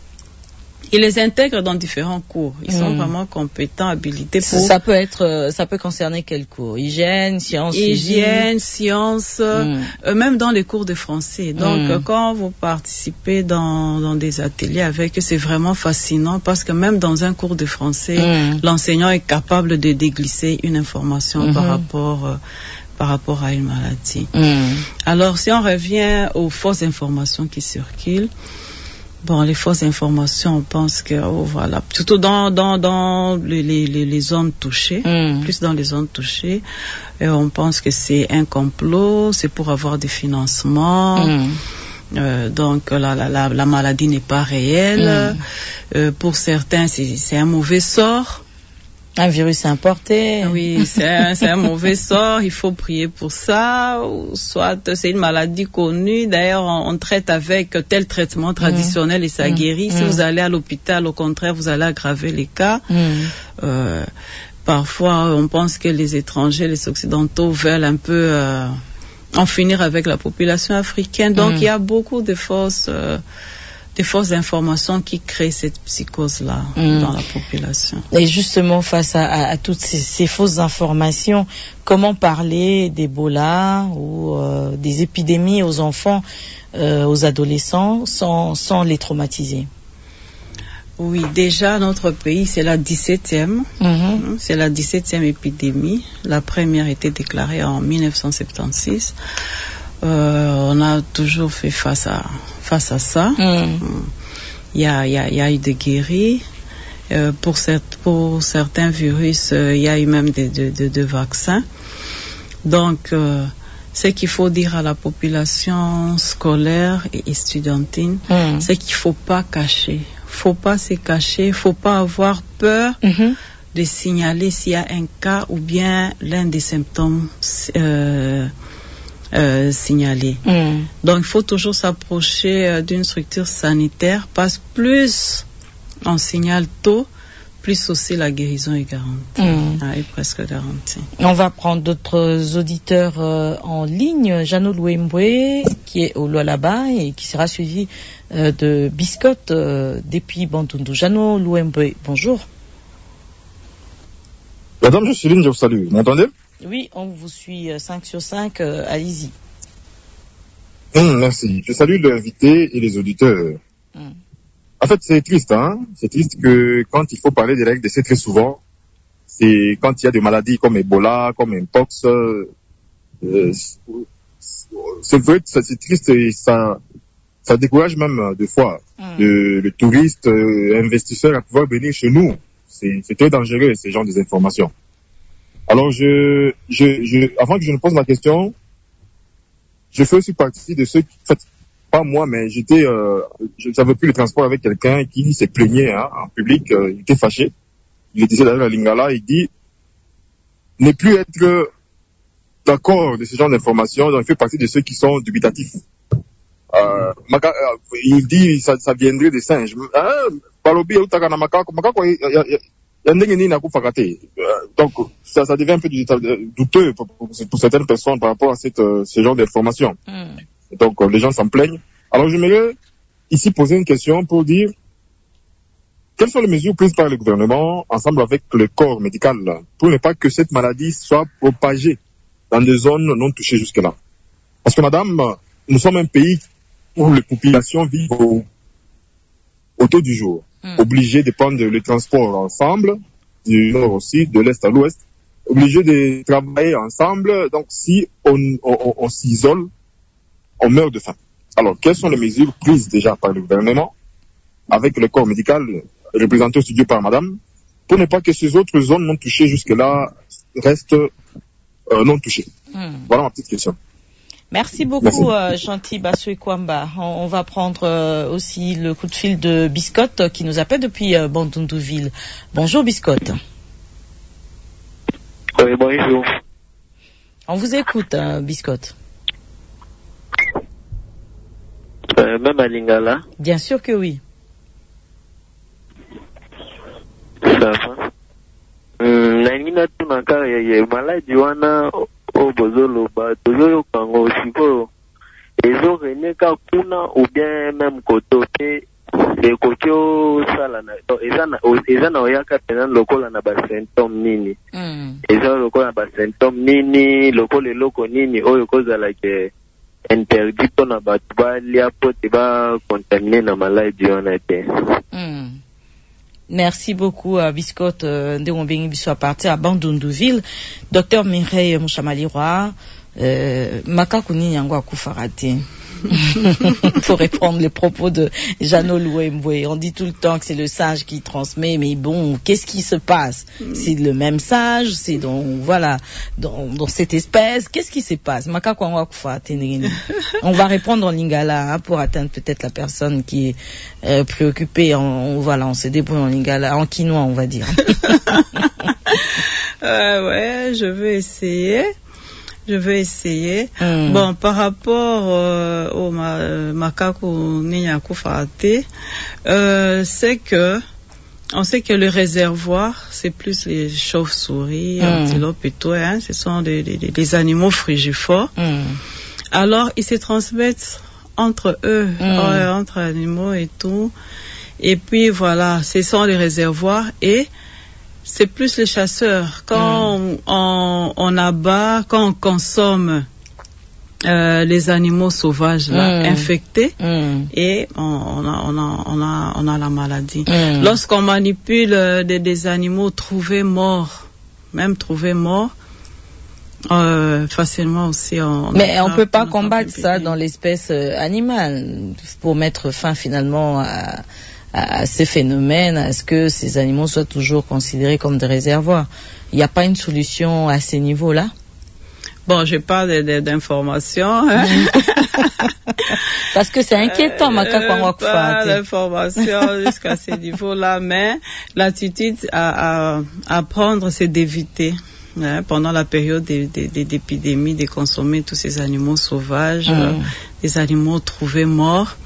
ils les intègrent dans différents cours. Ils mmh. sont vraiment compétents, habilités pour... Ça peut être, ça peut concerner quel cours? Hygiène, sciences, Hygiène, sciences, mmh. euh, même dans les cours de français. Donc, mmh. euh, quand vous participez dans, dans des ateliers avec eux, c'est vraiment fascinant parce que même dans un cours de français, mmh. l'enseignant est capable de déglisser une information mmh. par rapport... Euh, par rapport à une maladie. Mmh. Alors, si on revient aux fausses informations qui circulent, bon, les fausses informations, on pense que, oh, voilà, surtout dans, dans, dans les, les, les zones touchées, mmh. plus dans les zones touchées, et on pense que c'est un complot, c'est pour avoir des financements, mmh. euh, donc la, la, la, la maladie n'est pas réelle, mmh. euh, pour certains, c'est, c'est un mauvais sort. Un virus importé. Oui, c'est un, c'est un mauvais sort, il faut prier pour ça, ou soit c'est une maladie connue, d'ailleurs on, on traite avec tel traitement traditionnel mmh. et ça mmh. guérit. Si mmh. vous allez à l'hôpital, au contraire, vous allez aggraver les cas. Mmh. Euh, parfois, on pense que les étrangers, les occidentaux veulent un peu euh, en finir avec la population africaine. Donc mmh. il y a beaucoup de fausses... Euh, des fausses informations qui créent cette psychose-là mmh. dans la population. Et justement, face à, à, à toutes ces, ces fausses informations, comment parler d'Ebola ou euh, des épidémies aux enfants, euh, aux adolescents, sans, sans les traumatiser? Oui, déjà, notre pays, c'est la dix-septième. Mmh. C'est la dix-septième épidémie. La première a été déclarée en dix-neuf cent soixante-seize. Euh, on a toujours fait face à face à ça. Mm. Il y a il y a il y a eu des guéris euh, pour cette, pour certains virus. Euh, il y a eu même des de, de, de vaccins. Donc euh, ce qu'il faut dire à la population scolaire et estudiantine, mm. c'est qu'il faut pas cacher, faut pas se cacher, faut pas avoir peur. Mm-hmm. de signaler s'il y a un cas ou bien l'un des symptômes euh, Euh, signalé. Mm. Donc il faut toujours s'approcher euh, d'une structure sanitaire parce que plus on signale tôt, plus aussi la guérison est garantie. Mm. Ah, est presque garantie. On va prendre d'autres auditeurs euh, en ligne. Jano Louembwe qui est au Lualaba et qui sera suivi euh, de Biscotte euh, depuis Bandundu. Jano Louembwe, bonjour. Madame Jocelyne, je vous salue. Vous m'entendez? Oui, on vous suit cinq sur cinq, euh, allez-y. Mmh, merci. Je salue l'invité et les auditeurs. Mmh. En fait, c'est triste, hein. C'est triste que quand il faut parler des règles d'essai très souvent, c'est quand il y a des maladies comme Ebola, comme Mpox, euh, c'est vrai que c'est triste et ça, ça décourage même des fois mmh. le, le touriste, euh, investisseur à pouvoir venir chez nous. C'est, c'est très dangereux, ces genres des informations. Alors, je, je, je, avant que je ne pose ma question, je fais aussi partie de ceux qui, en fait, pas moi, mais j'étais, euh, je n'avais plus le transport avec quelqu'un qui s'est plaigné, hein, en public, euh, il était fâché. Il disait d'ailleurs à Lingala, il dit, ne plus être d'accord de ce genre d'informations, donc il fait partie de ceux qui sont dubitatifs. Euh, maka, euh, il dit, ça, ça viendrait des singes. Hein, Balobi, donc ça, ça devient un peu douteux pour, pour, pour certaines personnes par rapport à cette, ce genre d'informations. Mm. Donc les gens s'en plaignent. Alors j'aimerais ici poser une question pour dire quelles sont les mesures prises par le gouvernement ensemble avec le corps médical pour ne pas que cette maladie soit propagée dans des zones non touchées jusque-là. Parce que madame, nous sommes un pays où les populations vivent au, autour du jour. Mmh. Obligés de prendre le transport ensemble, du nord au sud, de l'est à l'ouest, obligés de travailler ensemble. Donc, si on, on, on s'isole, on meurt de faim. Alors, quelles sont les mesures prises déjà par le gouvernement avec le corps médical représentée au studio par madame, pour ne pas que ces autres zones non touchées jusque-là restent euh, non touchées. Hmm. Voilà ma petite question. Merci beaucoup, euh, Gentil Bassoué Kwamba. On, on va prendre euh, aussi le coup de fil de Biscotte euh, qui nous appelle depuis euh, Bandundouville. Bonjour Biscotte. Oui, bonjour. On vous écoute, euh, Biscotte. Euh, même à Lingala. Bien sûr que oui. Ça va. Hum, Nangina tunaka yeye maladi wana o bozolo ba tozo kango siko ezo reneka kuna ou bien même koto pe e koto sala na ezana ezana oyaka tena lokola na ba symptôme nini. Mm. Ezana lokola na ba symptôme nini, lokola loko nini oyo kozala ke interdit pona batu balia po te ba contaminer na maladi wana te. Mm. Merci beaucoup à Biscotte euh, de Wombengi Biso à partir à Bandundouville. Docteur Mireille Mouchamalirwa, euh, Makakuni Nyangwa Koufarati. Pour répondre les propos de Jeannot Louemboué. On dit tout le temps que c'est le sage qui transmet, mais bon, qu'est-ce qui se passe? C'est le même sage, c'est dans, voilà, dans, dans cette espèce, qu'est-ce qui se passe? On va répondre en lingala, hein, pour atteindre peut-être la personne qui est euh, préoccupée. En, on, voilà, on se débrouille en lingala, en quinois, on va dire. euh, ouais, je vais essayer. Je vais essayer. Mm. Bon, par rapport euh, au ma, macaque Ninyaku Farate, euh, c'est que on sait que le réservoir, c'est plus les chauves-souris, mm. antilopes et tout, hein, ce sont des, des, des animaux frugivores. Mm. Alors, ils se transmettent entre eux, mm. euh, entre animaux et tout. Et puis voilà, ce sont les réservoirs et c'est plus les chasseurs. Quand mm. on, on abat, quand on consomme euh, les animaux sauvages là, mm. infectés, mm. et on, on, a, on, a, on, a, on a la maladie. Mm. Lorsqu'on manipule euh, des, des animaux trouvés morts, même trouvés morts, euh, facilement aussi... On, Mais on ne peut pas combattre ça dans l'espèce euh, animale pour mettre fin finalement à... à ces phénomènes, à ce que ces animaux soient toujours considérés comme des réservoirs. Il n'y a pas une solution à ces niveaux-là? Bon, j'ai pas d'informations. Hein. Parce que c'est inquiétant, ma euh, pas d'informations jusqu'à ces niveaux-là, mais l'attitude à, à, à prendre, c'est d'éviter. Hein, pendant la période d'épidémie, de, de, de consommer tous ces animaux sauvages, mmh. euh, des animaux trouvés morts.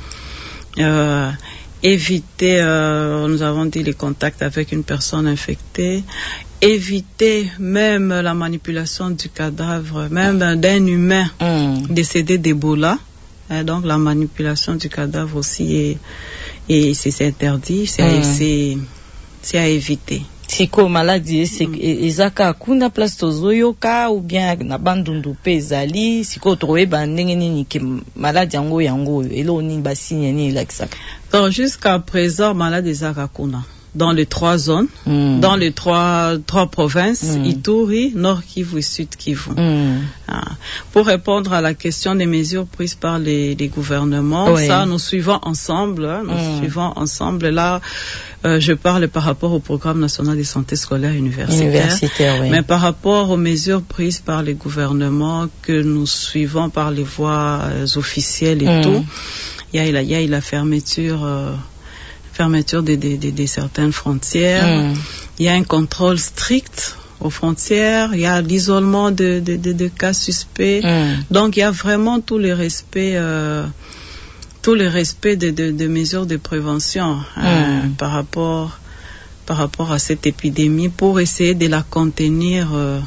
Euh, éviter, euh, nous avons dit, les contacts avec une personne infectée, éviter même la manipulation du cadavre, même d'un humain mm. décédé d'Ebola. Hein, donc la manipulation du cadavre aussi est, et c'est interdit, c'est mm. à éviter. Siko maladie c'est ezaka kuna place tozoyoka ou bien na bandundu pezali siko trowe ba ndenge nini ke maladie yango yango elo ni ba signe ni laksaka. Donc jusqu'à présent maladie ezaka kuna dans les trois zones, mm. dans les trois trois provinces, mm. Ituri, Nord Kivu et Sud Kivu. Mm. Ah. Pour répondre à la question des mesures prises par les, les gouvernements, oui. ça nous suivons ensemble, hein, nous mm. suivons ensemble. Là, euh, je parle par rapport au programme national de santé scolaire universitaire, universitaire oui. mais par rapport aux mesures prises par les gouvernements que nous suivons par les voies euh, officielles et mm. tout, il y a, il y a la fermeture. Euh, fermeture de, de, de, de certaines frontières, mm. il y a un contrôle strict aux frontières, il y a l'isolement de, de, de, de cas suspects, mm. donc il y a vraiment tout le respect, euh, tout le respect de, de, de mesures de prévention mm. euh, par rapport, par rapport à cette épidémie pour essayer de la contenir euh,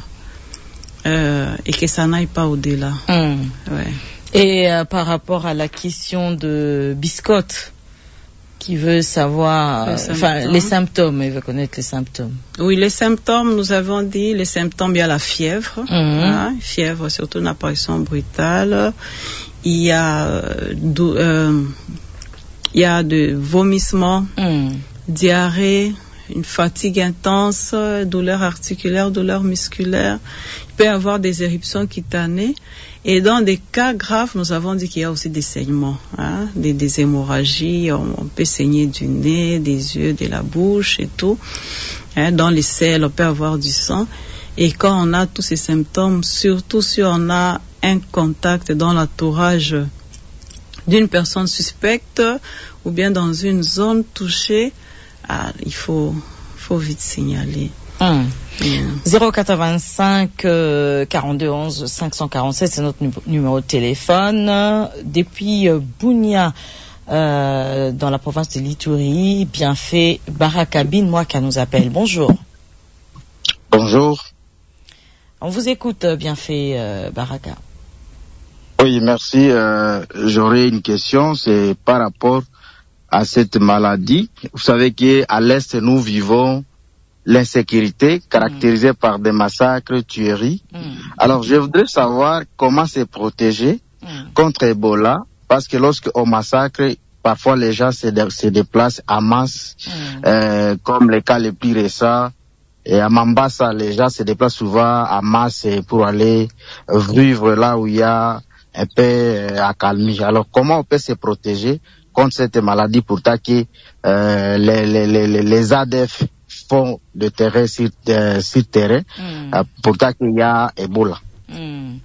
euh, et que ça n'aille pas au-delà. Mm. Ouais. Et euh, par rapport à la question de Biscotte, qui veut savoir, les enfin, symptômes. les symptômes, il veut connaître les symptômes. Oui, les symptômes, nous avons dit, les symptômes, il y a la fièvre, mm-hmm. hein, fièvre, surtout une apparition brutale, il y a, euh, il y a de vomissements, mm. diarrhée, une fatigue intense, douleur articulaire, douleur musculaire. Il peut y avoir des éruptions cutanées. Et dans des cas graves, nous avons dit qu'il y a aussi des saignements, hein, des, des hémorragies. On, on peut saigner du nez, des yeux, de la bouche et tout. Hein, dans les selles, on peut avoir du sang. Et quand on a tous ces symptômes, surtout si on a un contact dans l'entourage d'une personne suspecte ou bien dans une zone touchée, ah, il faut, faut vite signaler. Hum. zéro quatre-vingt-cinq euh, quarante-deux onze cinq cent quarante-sept, c'est notre nu- numéro de téléphone. Depuis euh, Bounia, euh, dans la province de l'Ituri, Bienfait Barakabine, moi qui nous appelle. Bonjour. Bonjour. On vous écoute, Bienfait euh, Baraka. Oui, merci. Euh, j'aurais une question, c'est par rapport à cette maladie. Vous savez qu'à l'Est, nous vivons l'insécurité caractérisée mmh. par des massacres, tueries. Mmh. Alors, je voudrais savoir comment se protéger mmh. contre Ebola, parce que lorsqu'on massacre, parfois les gens se, dé- se déplacent en masse, mmh. euh, comme les cas les plus récents. Et à Mambasa, les gens se déplacent souvent en masse pour aller vivre là où il y a un peu accalmie. Alors, comment on peut se protéger contre cette maladie pourtant que euh, les, les, les, les A D F font de terrain sur, euh, sur terrain, mm. euh, pourtant qu'il y a Ebola. Mm.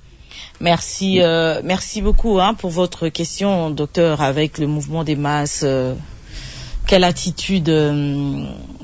Merci, euh, merci beaucoup hein, pour votre question, docteur. Avec le mouvement des masses, euh, quelle attitude euh,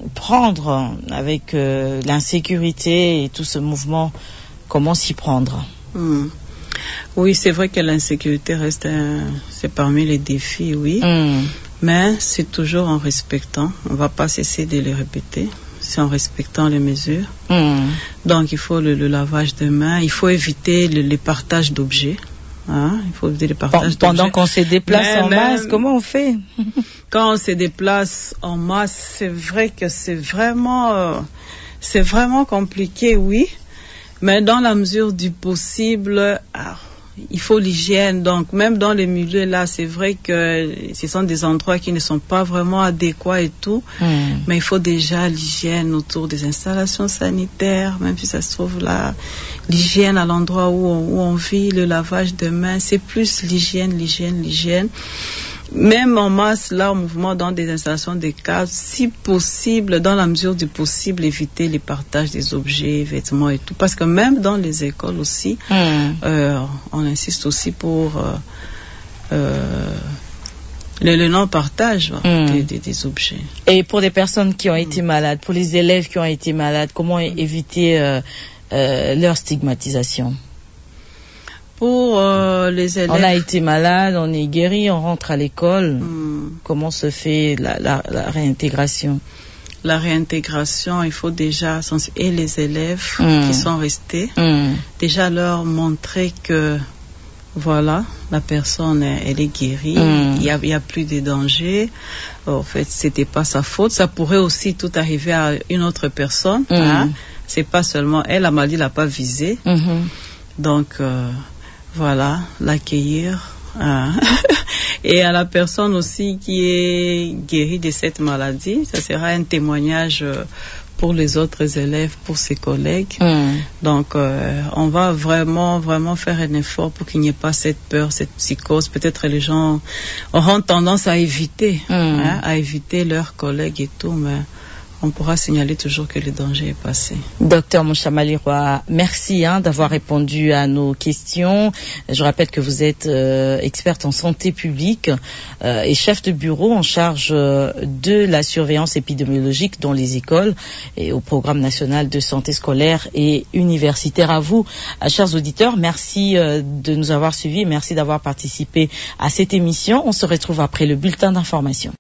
prendre avec euh, l'insécurité et tout ce mouvement? Comment s'y prendre? mm. Oui, c'est vrai que l'insécurité reste un, c'est parmi les défis, oui. Mm. Mais c'est toujours en respectant. On ne va pas cesser de les répéter. C'est en respectant les mesures. Mm. Donc, il faut le, le lavage de mains. Il faut éviter le, le partage d'objets. Hein? Il faut éviter le partage Pendant d'objets. qu'on se déplace mais, en mais, masse, comment on fait? Quand on se déplace en masse, c'est vrai que c'est vraiment, euh, c'est vraiment compliqué, oui. Mais dans la mesure du possible, ah, il faut l'hygiène. Donc, même dans les milieux là, c'est vrai que ce sont des endroits qui ne sont pas vraiment adéquats et tout. Mm. Mais il faut déjà l'hygiène autour des installations sanitaires, même si ça se trouve là, l'hygiène à l'endroit où on, où on vit, le lavage de mains, c'est plus l'hygiène, l'hygiène, l'hygiène. Même en masse, là, au mouvement, dans des installations de cases, si possible, dans la mesure du possible, éviter les partages des objets, vêtements et tout. Parce que même dans les écoles aussi, mm. euh, on insiste aussi pour euh, euh, le, le non-partage mm. des, des, des objets. Et pour des personnes qui ont mm. été malades, pour les élèves qui ont été malades, comment mm. éviter euh, euh, leur stigmatisation? Pour euh, les élèves. On a été malade, on est guéri, on rentre à l'école. Mm. Comment se fait la, la, la réintégration? La réintégration, il faut déjà sensibiliser les élèves mm. qui sont restés, mm. déjà leur montrer que voilà, la personne elle est guérie, mm. il y a, il y a plus de danger. En fait, c'était pas sa faute. Ça pourrait aussi tout arriver à une autre personne. Mm. Hein? C'est pas seulement elle, la maladie l'a pas visée. Mm-hmm. Donc euh, voilà, l'accueillir. Hein. Et à la personne aussi qui est guérie de cette maladie, ça sera un témoignage pour les autres élèves, pour ses collègues. Mm. Donc, euh, on va vraiment, vraiment faire un effort pour qu'il n'y ait pas cette peur, cette psychose. Peut-être les gens auront tendance à éviter, mm. hein, à éviter leurs collègues et tout, mais on pourra signaler toujours que le danger est passé. Docteur Mouchamali-Roy, merci hein, d'avoir répondu à nos questions. Je rappelle que vous êtes euh, experte en santé publique euh, et chef de bureau en charge euh, de la surveillance épidémiologique dans les écoles et au programme national de santé scolaire et universitaire. À vous, à chers auditeurs, merci euh, de nous avoir suivis et merci d'avoir participé à cette émission. On se retrouve après le bulletin d'information.